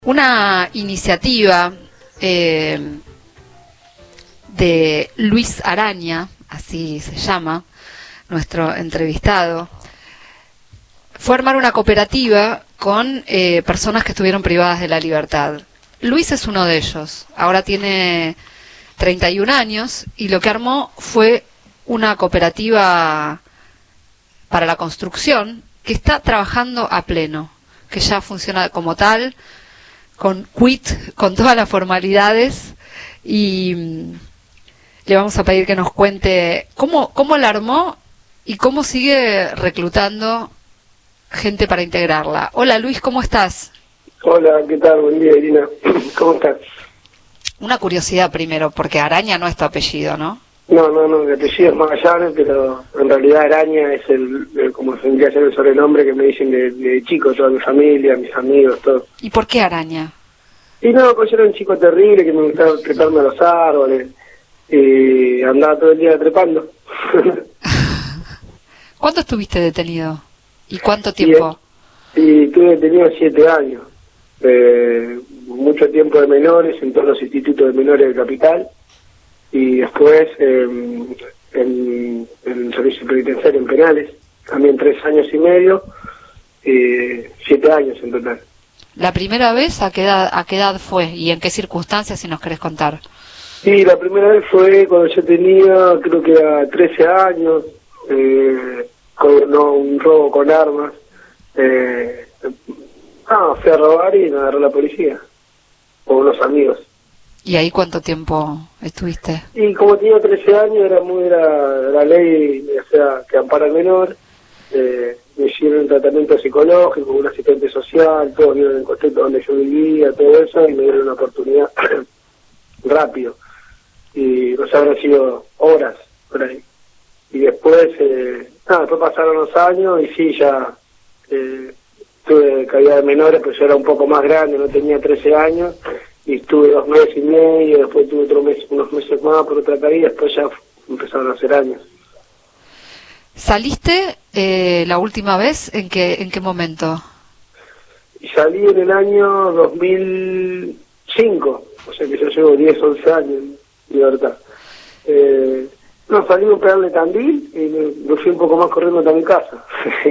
Una iniciativa de Luis Araña, así se llama, nuestro entrevistado, fue armar una cooperativa con personas que estuvieron privadas de la libertad. Luis es uno de ellos, ahora tiene 31 años y lo que armó fue una cooperativa para la construcción que está trabajando a pleno, que ya funciona como tal, con quit, con todas las formalidades, y le vamos a pedir que nos cuente cómo la armó y cómo sigue reclutando gente para integrarla. Hola Luis, ¿cómo estás? Hola, ¿qué tal? Buen día, Irina. ¿Cómo estás? Una curiosidad primero, porque Araña no es tu apellido, ¿no? No, mi apellido es Magallanes, pero en realidad Araña es como tendría que ser el sobrenombre que me dicen de chico, toda mi familia, mis amigos, todo. ¿Y por qué Araña? Y no, pues yo era un chico terrible que me gustaba treparme a los árboles y andaba todo el día trepando. ¿Cuánto estuviste detenido? ¿Y cuánto tiempo? Y estuve detenido 7 años. Mucho tiempo de menores en todos los institutos de menores de Capital. Y después en el servicio penitenciario en penales, también 3 años y medio, 7 años en total. ¿La primera vez a qué edad fue y en qué circunstancias, si nos querés contar? Sí, la primera vez fue cuando yo tenía, creo que era 13 años, con un robo con armas. Fui a robar y me agarró la policía, con unos amigos. ¿Y ahí cuánto tiempo estuviste? Y como tenía 13 años, era la ley, o sea, que ampara al menor. Me hicieron un tratamiento psicológico, un asistente social, todos vieron el contexto donde yo vivía, todo eso, y me dieron una oportunidad rápido. Y no sé, habrán sido horas por ahí. Y después pasaron los años y sí, ya tuve caída de menores, pues yo era un poco más grande, no tenía 13 años. Y estuve 2 meses y medio, después tuve unos meses más por otra caída, después ya empezaron a hacer años. ¿Saliste la última vez? ¿En qué momento? Y salí en el año 2005, o sea que yo llevo 10, 11 años en libertad. Salí a un pedal de Tandil y me fui un poco más corriendo hasta mi casa.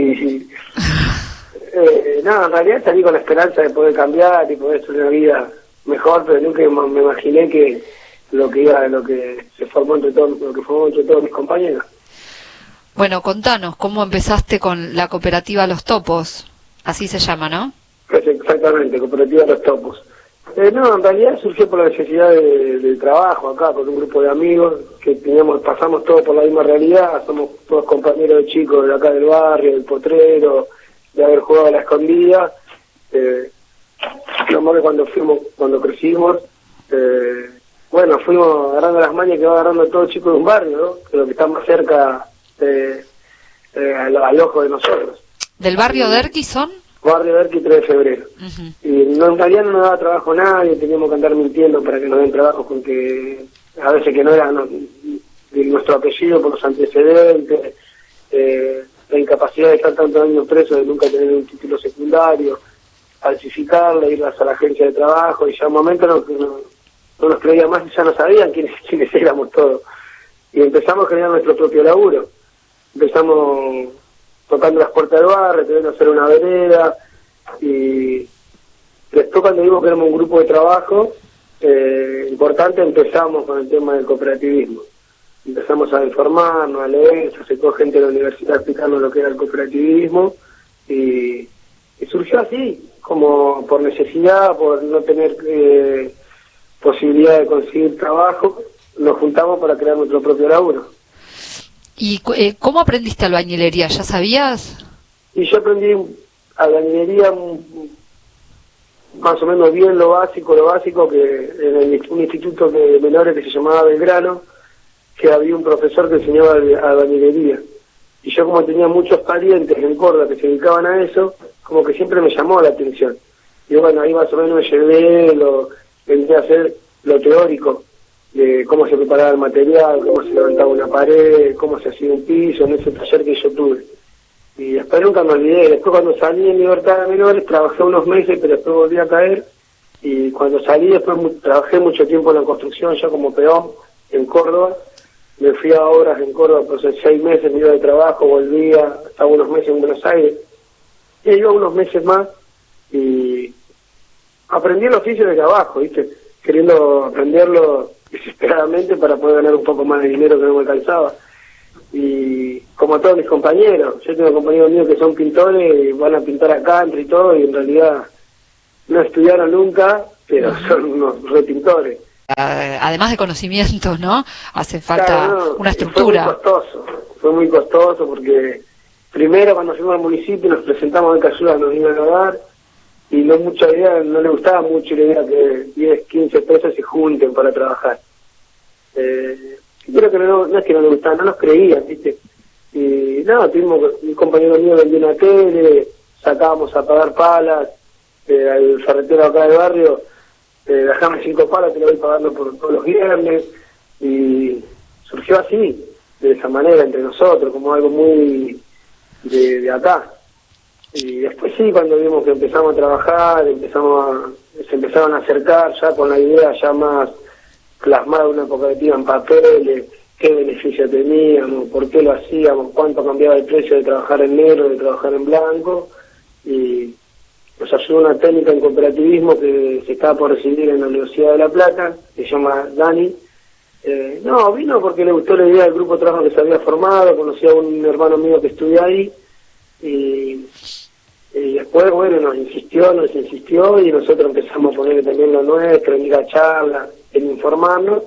En realidad salí con la esperanza de poder cambiar y poder hacer una vida mejor, pero nunca me imaginé que lo que se formó entre todos mis compañeros. Bueno, contanos, ¿cómo empezaste con la cooperativa Los Topos? Así se llama, ¿no? Pues exactamente, cooperativa Los Topos. En realidad surgió por la necesidad de trabajo acá, con un grupo de amigos que pasamos todos por la misma realidad, somos todos compañeros de chicos de acá del barrio, del Potrero, de haber jugado a la escondida. Lo que cuando crecimos, fuimos agarrando las mañas que va agarrando todo chico de un barrio, ¿no? Que lo que está más cerca al ojo de nosotros. ¿Del barrio de Erqui son? Barrio de Erqui, 3 de febrero. Uh-huh. Y en realidad no nos daba trabajo a nadie, teníamos que andar mintiendo para que nos den trabajo, con que a veces que no era de nuestro apellido por los antecedentes, la incapacidad de estar tantos años presos, de nunca tener un título secundario, falsificarla, ir a la agencia de trabajo, y ya un momento no nos creía más y ya no sabían quiénes éramos todos. Y empezamos a generar nuestro propio laburo. Empezamos tocando las puertas del barrio, teniendo que hacer una vereda, y después cuando vimos que éramos un grupo de trabajo importante, empezamos con el tema del cooperativismo. Empezamos a informarnos, a leer, se acercó gente de la universidad a explicarnos lo que era el cooperativismo, y surgió así, como por necesidad, por no tener posibilidad de conseguir trabajo, nos juntamos para crear nuestro propio laburo. ¿Y cómo aprendiste albañilería? ¿Ya sabías? Y yo aprendí albañilería más o menos bien lo básico, que en un instituto de menores que se llamaba Belgrano, que había un profesor que enseñaba albañilería. Y yo, como tenía muchos parientes en Córdoba que se dedicaban a eso, como que siempre me llamó la atención. Y bueno, ahí más o menos me empecé a hacer lo teórico, de cómo se preparaba el material, cómo se levantaba una pared, cómo se hacía un piso, en ese taller que yo tuve. Y después nunca me olvidé. Después, cuando salí en libertad de menores, trabajé unos meses, pero después volví a caer Y cuando salí, después trabajé mucho tiempo en la construcción, ya como peón, en Córdoba. Me fui a obras en Córdoba, por 6 meses, me iba de trabajo, volvía, estaba unos meses en Buenos Aires. Y iba unos meses más y aprendí el oficio desde abajo, ¿viste? Queriendo aprenderlo desesperadamente para poder ganar un poco más de dinero que no me alcanzaba. Y como todos mis compañeros, yo tengo compañeros míos que son pintores y van a pintar acá y todo, y en realidad no estudiaron nunca, pero son unos repintores. Además de conocimientos, ¿no? Hace falta Claro, una estructura. Fue muy costoso porque primero cuando fuimos al municipio nos presentamos a ver qué ayuda nos iban a dar, y no le gustaba mucho la idea que 10, 15 pesos se junten para trabajar. Creo que no es que no le gustaba, no nos creían, ¿viste? Y nada, tuvimos un compañero mío vendió una tele, sacábamos a pagar palas, al ferretero acá del barrio, dejame 5 palas, te lo voy pagando por todos los viernes, y surgió así, de esa manera, entre nosotros, como algo muy de acá. Y después sí, cuando vimos que empezamos a trabajar, se empezaron a acercar ya con la idea ya más plasmada una cooperativa en papeles, qué beneficio teníamos, por qué lo hacíamos, cuánto cambiaba el precio de trabajar en negro, de trabajar en blanco, y nos ayudó una técnica en cooperativismo que se estaba por recibir en la Universidad de La Plata, que se llama Dani. Vino porque le gustó la idea del grupo de trabajo que se había formado, conocía a un hermano mío que estudia ahí, y después, bueno, nos insistió, y nosotros empezamos a poner también lo nuestro, en ir a charlas, en informarnos.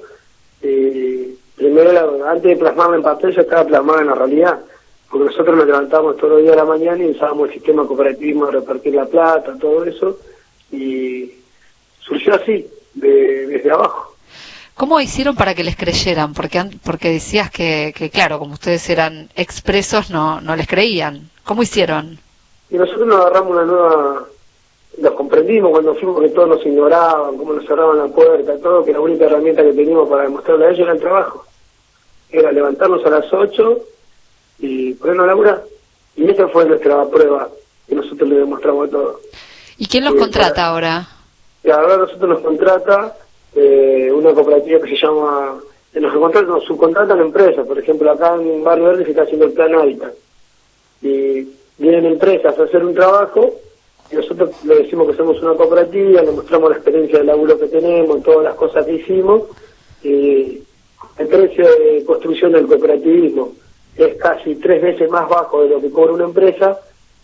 Primero, antes de plasmarlo en papel, ya estaba plasmado en la realidad, porque nosotros nos levantábamos todos los días de la mañana y usábamos el sistema cooperativismo de repartir la plata, todo eso, y surgió así, desde abajo. ¿Cómo hicieron para que les creyeran? Porque decías que claro, como ustedes eran expresos, no les creían. ¿Cómo hicieron? Y nosotros nos agarramos los comprendimos cuando fuimos, que todos nos ignoraban, cómo nos cerraban la puerta, todo, que la única herramienta que teníamos para demostrarle a ellos era el trabajo. Era levantarnos a las 8 y ponernos a laburar. Y esa fue nuestra prueba, que nosotros le demostramos a todos. ¿Y quién los contrata ahora? Y ahora nosotros nos contrata una cooperativa que se llama... Nos subcontratan empresas, por ejemplo, acá en Barrio Verde se está haciendo el plan Hábitat. Y vienen empresas a hacer un trabajo, y nosotros le decimos que somos una cooperativa, le mostramos la experiencia del laburo que tenemos, todas las cosas que hicimos, y el precio de construcción del cooperativismo es casi 3 veces más bajo de lo que cobra una empresa.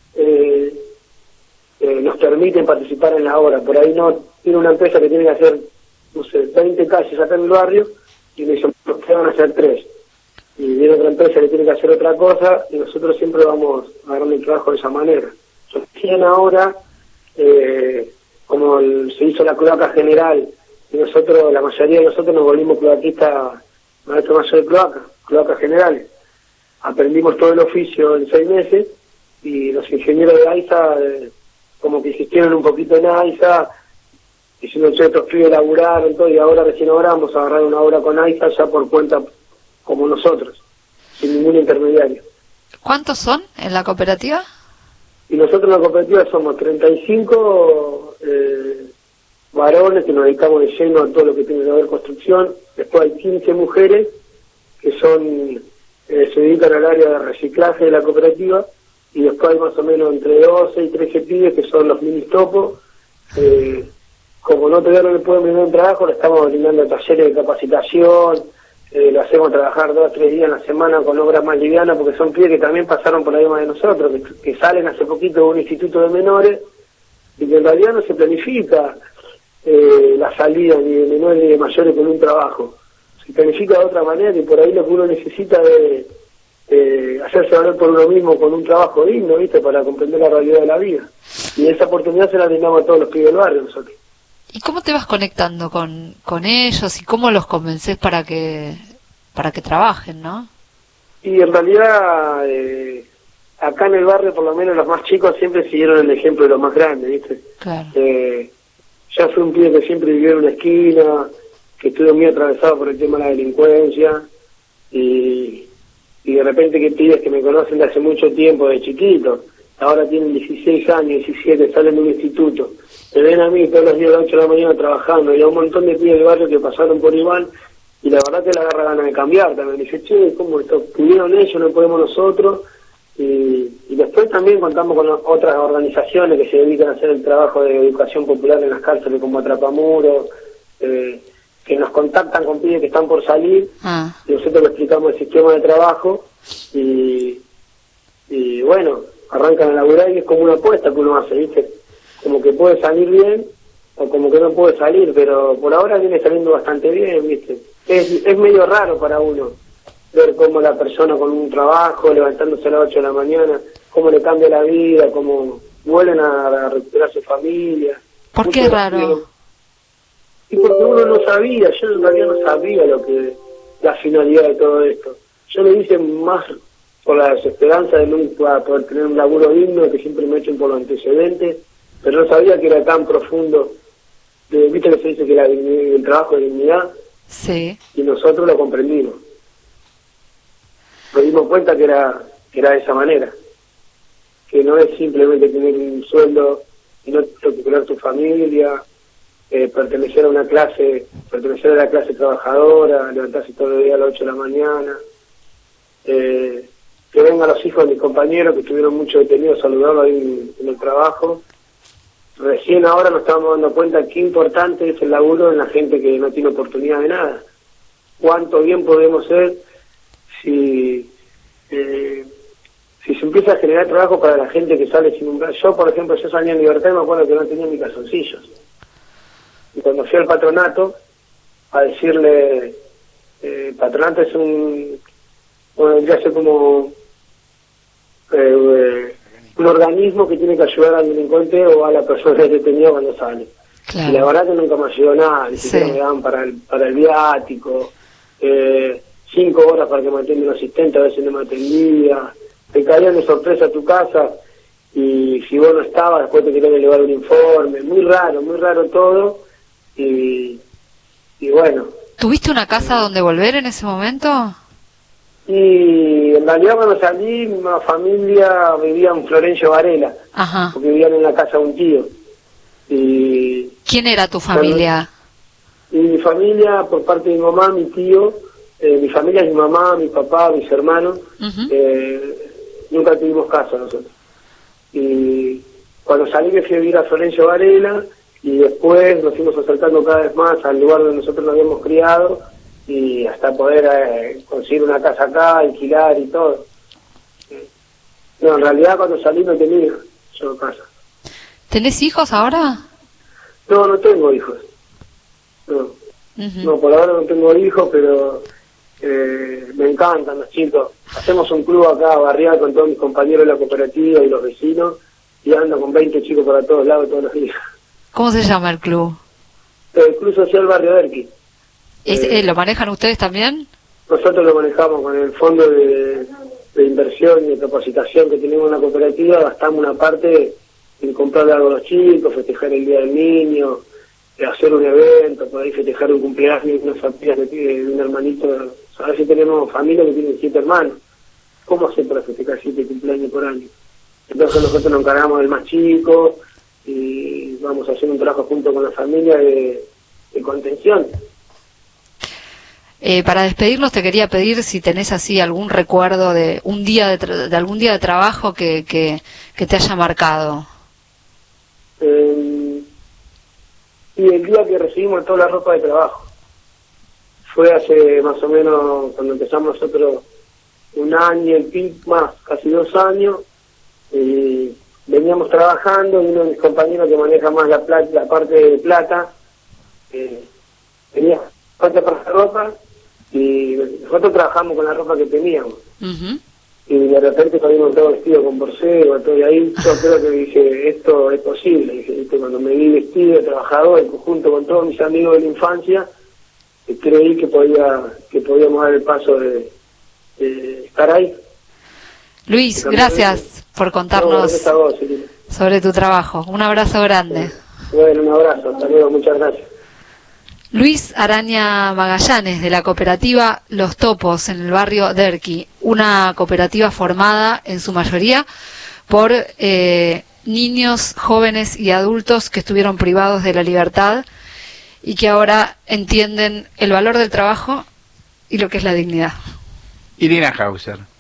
Nos permiten participar en la obra. Por ahí no tiene una empresa que tiene que hacer, 20 calles acá en el barrio, y me dicen, ¿qué van a hacer 3? Y viene otra empresa que tiene que hacer otra cosa, y nosotros siempre vamos agarrando el trabajo de esa manera. Recién ahora, como se hizo la cloaca general, y la mayoría de nosotros nos volvimos cloaquistas, maestro mayor de cloacas generales. Aprendimos todo el oficio en 6 meses, y los ingenieros de AISA, como que insistieron un poquito en AISA, diciendo que estos pibes laburaron todo, y ahora recién vamos a agarrar una obra con AISA ya por cuenta como nosotros, sin ningún intermediario. ¿Cuántos son en la cooperativa? Y nosotros en la cooperativa somos 35 varones que nos dedicamos de lleno a todo lo que tiene que ver construcción. Después hay 15 mujeres que se dedican al área de reciclaje de la cooperativa, y después hay más o menos entre 12 y 13 pibes que son los ministopos. Como todavía no le pueden brindar un trabajo, le estamos brindando talleres de capacitación, lo hacemos trabajar 2 o 3 días en la semana con obras más livianas, porque son pibes que también pasaron por la misma de nosotros, que salen hace poquito de un instituto de menores, y que en realidad no se planifica la salida ni de menores ni de mayores con un trabajo. Se planifica de otra manera, y por ahí lo que uno necesita es hacerse valer por uno mismo con un trabajo digno, ¿viste? Para comprender la realidad de la vida. Y esa oportunidad se la brindamos a todos los pibes del barrio nosotros. ¿Y cómo te vas conectando con ellos y cómo los convences para que trabajen, no? Y en realidad, acá en el barrio, por lo menos los más chicos siempre siguieron el ejemplo de los más grandes, ¿viste? Claro. Ya fui un pibe que siempre vivió en una esquina, que estuvo muy atravesado por el tema de la delincuencia, y de repente que pibes que me conocen de hace mucho tiempo, de chiquito, ahora tienen 16 años, 17, salen de un instituto, me ven a mí todos los días a las 8 de la mañana trabajando, y a un montón de pibes del barrio que pasaron por igual, y la verdad que le agarra ganas de cambiar también. Dice, che, ¿cómo esto? Pudieron ellos, no podemos nosotros. Y después también contamos con otras organizaciones que se dedican a hacer el trabajo de educación popular en las cárceles, como Atrapamuros, que nos contactan con pibes que están por salir, y nosotros le explicamos el sistema de trabajo, y bueno, arrancan a laburar, y es como una apuesta que uno hace, ¿viste? Como que puede salir bien, o como que no puede salir, pero por ahora viene saliendo bastante bien, ¿viste? Es medio raro para uno ver cómo la persona con un trabajo, levantándose a las 8 de la mañana, cómo le cambia la vida, cómo vuelven a recuperar su familia. ¿Por qué es raro? Y porque uno no sabía, yo en realidad no sabía la finalidad de todo esto. Yo lo hice más por la desesperanza de nunca poder tener un laburo digno, que siempre me echen por los antecedentes, pero no sabía que era tan profundo. Viste que se dice que el trabajo es dignidad, sí, y nosotros lo comprendimos. Nos dimos cuenta que era de esa manera, que no es simplemente tener un sueldo y no recuperar tu familia, pertenecer a la clase trabajadora, levantarse todo el día a las 8 de la mañana, que vengan los hijos de mis compañeros que estuvieron mucho detenidos, saludarlos ahí en el trabajo. Recién ahora nos estamos dando cuenta qué importante es el laburo en la gente que no tiene oportunidad de nada. Cuánto bien podemos ser si se empieza a generar trabajo para la gente que sale sin un... Yo, por ejemplo, yo salí en libertad y me acuerdo que no tenía ni calzoncillos. Y cuando fui al patronato a decirle, patronato es ya sé como un organismo que tiene que ayudar al delincuente o a la persona detenida cuando sale. Claro. Y la verdad que nunca me ayudó nada, ni siquiera me daban para el viático, 5 horas para que me atienda un asistente, a veces no me atendía, te caían de sorpresa a tu casa y si vos no estabas después te querían elevar un informe, muy raro todo, y bueno. ¿Tuviste una casa donde volver en ese momento? Y en realidad cuando salí, mi familia vivía en Florencio Varela, ajá, porque vivían en la casa de un tío. Y ¿quién era tu familia? Y mi familia, por parte de mi mamá, mi tío, mi familia es mi mamá, mi papá, mis hermanos, nunca tuvimos casa nosotros. Y cuando salí me fui a vivir a Florencio Varela, y después nos fuimos acercando cada vez más al lugar donde nosotros nos habíamos criado, y hasta poder conseguir una casa acá, alquilar y todo. No, en realidad cuando salí no tenía yo casa. ¿Tenés hijos ahora? No tengo hijos. No, por ahora no tengo hijos, pero me encantan los chicos. Hacemos un club acá barrial con todos mis compañeros de la cooperativa y los vecinos, y ando con 20 chicos para todos lados todos los días. ¿Cómo se llama el club? El Club Social Barrio Derqui. ¿Lo manejan ustedes también? Nosotros lo manejamos con el fondo de inversión y de capacitación que tenemos en la cooperativa. Gastamos una parte en comprarle algo a los chicos, festejar el Día del Niño, hacer un evento, por ahí festejar un cumpleaños de una familia de un hermanito. A ver si tenemos familia que tiene 7 hermanos. ¿Cómo hacer para festejar 7 cumpleaños por año? Entonces nosotros nos encargamos del más chico y vamos a hacer un trabajo junto con la familia de contención. Para despedirnos te quería pedir si tenés así algún recuerdo de un día de algún día de trabajo que te haya marcado. Y el día que recibimos toda la ropa de trabajo fue hace más o menos cuando empezamos nosotros, 1 año y pico más, casi 2 años, y veníamos trabajando y uno de mis compañeros que maneja más la parte de plata tenía parte para la ropa y nosotros trabajamos con la ropa que teníamos. Y de repente salimos todos vestidos con borseo, todo, y ahí yo creo que dije, esto es posible. Dije, cuando me vi vestido de trabajador, junto con todos mis amigos de la infancia, creí que podíamos dar el paso de estar ahí. Luis, gracias por contarnos sobre tu trabajo. Un abrazo grande. Bueno, un abrazo, hasta luego, muchas gracias. Luis Araña Magallanes, de la cooperativa Los Topos, en el barrio Derqui, una cooperativa formada en su mayoría por niños, jóvenes y adultos que estuvieron privados de la libertad y que ahora entienden el valor del trabajo y lo que es la dignidad. Irina Hauser.